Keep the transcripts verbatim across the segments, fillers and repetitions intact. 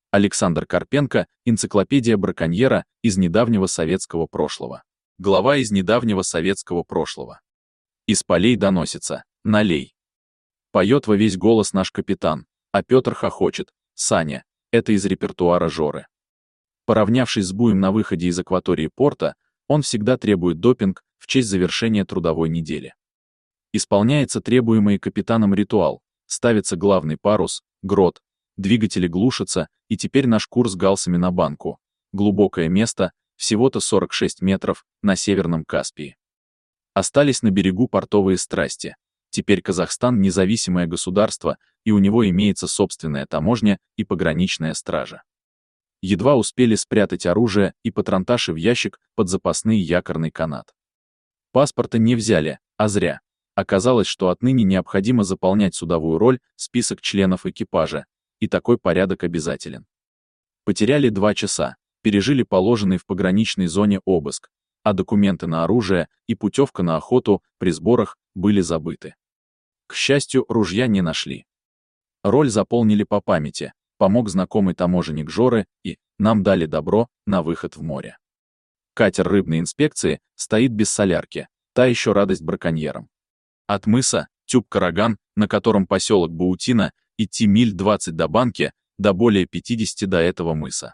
Александр Карпенко, энциклопедия браконьера из недавнего советского прошлого. Глава из недавнего советского прошлого. Из полей доносится: налей. Поет во весь голос наш капитан, а Петр хохочет: Саня, это из репертуара Жоры. Поравнявшись с буем на выходе из акватории порта, он всегда требует допинг в честь завершения трудовой недели. Исполняется требуемый капитаном ритуал, ставится главный парус, грот, двигатели глушатся, и теперь наш курс галсами на банку. Глубокое место, всего-то сорок шесть метров, на Северном Каспии. Остались на берегу портовые страсти. Теперь Казахстан независимое государство, и у него имеется собственная таможня и пограничная стража. Едва успели спрятать оружие и патронташи в ящик под запасный якорный канат. Паспорта не взяли, а зря. Оказалось, что отныне необходимо заполнять судовую роль, список членов экипажа, и такой порядок обязателен. Потеряли два часа, пережили положенный в пограничной зоне обыск, а документы на оружие и путевка на охоту при сборах были забыты. К счастью, ружья не нашли. Роль заполнили по памяти, помог знакомый таможенник Жоры, и нам дали добро на выход в море. Катер рыбной инспекции стоит без солярки, та еще радость браконьерам. От мыса Тюб-Караган, на котором поселок Баутино, идти миль двадцать до Банки, до более пятидесяти до этого мыса.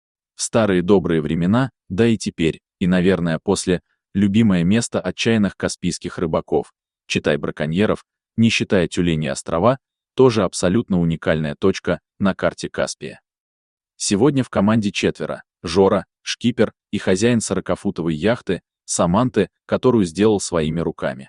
В старые добрые времена, да и теперь, и, наверное, после, любимое место отчаянных каспийских рыбаков, читай браконьеров, не считая Тюлени острова, тоже абсолютно уникальная точка на карте Каспия. Сегодня в команде четверо: Жора, шкипер и хозяин сорокафутовой яхты, Саманты, которую сделал своими руками.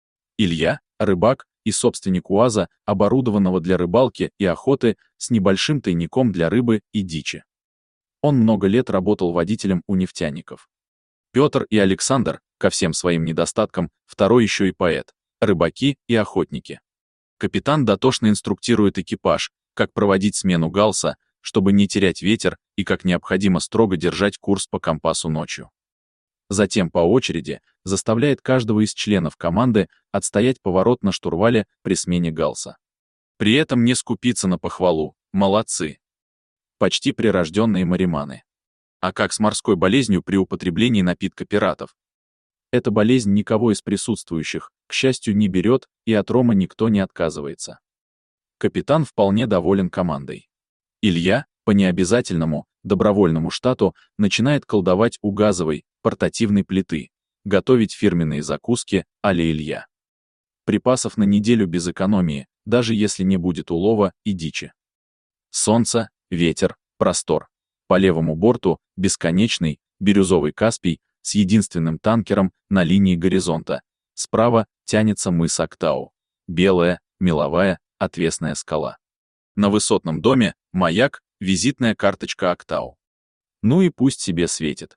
Илья, рыбак и собственник УАЗа, оборудованного для рыбалки и охоты, с небольшим тайником для рыбы и дичи. Он много лет работал водителем у нефтяников. Петр и Александр, ко всем своим недостаткам, второй еще и поэт, рыбаки и охотники. Капитан дотошно инструктирует экипаж, как проводить смену галса, чтобы не терять ветер, и как необходимо строго держать курс по компасу ночью. Затем по очереди заставляет каждого из членов команды отстоять поворот на штурвале при смене галса. При этом не скупиться на похвалу: молодцы. Почти прирожденные мариманы. А как с морской болезнью при употреблении напитка пиратов? Эта болезнь никого из присутствующих, к счастью, не берет, и от рома никто не отказывается. Капитан вполне доволен командой. Илья, по необязательному, добровольному штату, начинает колдовать у газовой, портативной плиты, готовить фирменные закуски а-ля Илья. Припасов на неделю без экономии, даже если не будет улова и дичи. Солнце, ветер, простор. По левому борту бесконечный, бирюзовый Каспий с единственным танкером на линии горизонта. Справа тянется мыс Актау. Белая, меловая, отвесная скала. На высотном доме маяк, визитная карточка Актау. Ну и пусть себе светит.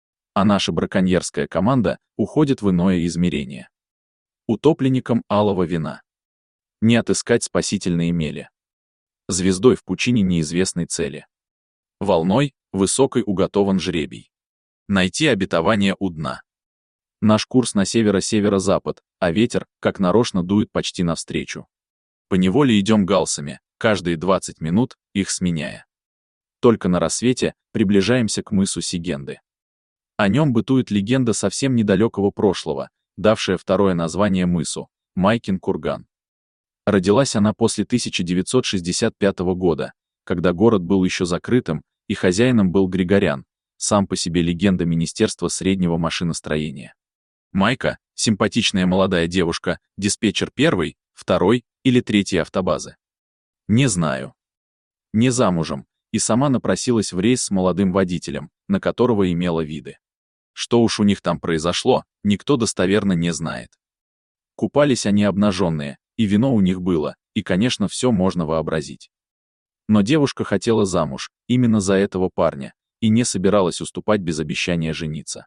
А наша браконьерская команда уходит в иное измерение. Утопленником алого вина. Не отыскать спасительные мели. Звездой в пучине неизвестной цели. Волной, высокой уготован жребий. Найти обетование у дна. Наш курс на северо-северо-запад, а ветер, как нарочно, дует почти навстречу. Поневоле идем галсами, каждые двадцать минут, их сменяя. Только на рассвете приближаемся к мысу Сигенды. О нем бытует легенда совсем недалекого прошлого, давшая второе название мысу — Майкин курган. Родилась она после тысяча девятьсот шестьдесят пятого года, когда город был еще закрытым, и хозяином был Григорян, сам по себе легенда Министерства среднего машиностроения. Майка — симпатичная молодая девушка, диспетчер первой, второй или третьей автобазы. Не знаю. Не замужем, и сама напросилась в рейс с молодым водителем, на которого имела виды. Что уж у них там произошло, никто достоверно не знает. Купались они обнаженные, и вино у них было, и, конечно, все можно вообразить. Но девушка хотела замуж, именно за этого парня, и не собиралась уступать без обещания жениться.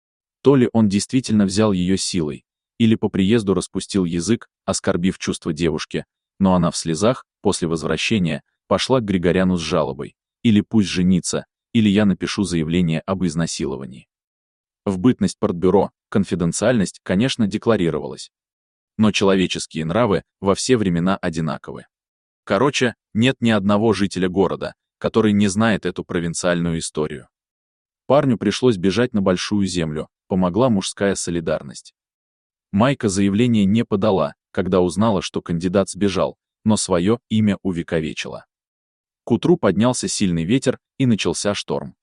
То ли он действительно взял ее силой, или по приезду распустил язык, оскорбив чувства девушки, но она в слезах, после возвращения, пошла к Григоряну с жалобой: или пусть женится, или я напишу заявление об изнасиловании. В бытность портбюро конфиденциальность, конечно, декларировалась. Но человеческие нравы во все времена одинаковы. Короче, нет ни одного жителя города, который не знает эту провинциальную историю. Парню пришлось бежать на большую землю, помогла мужская солидарность. Майка заявление не подала, когда узнала, что кандидат сбежал, но свое имя увековечила. К утру поднялся сильный ветер, и начался шторм.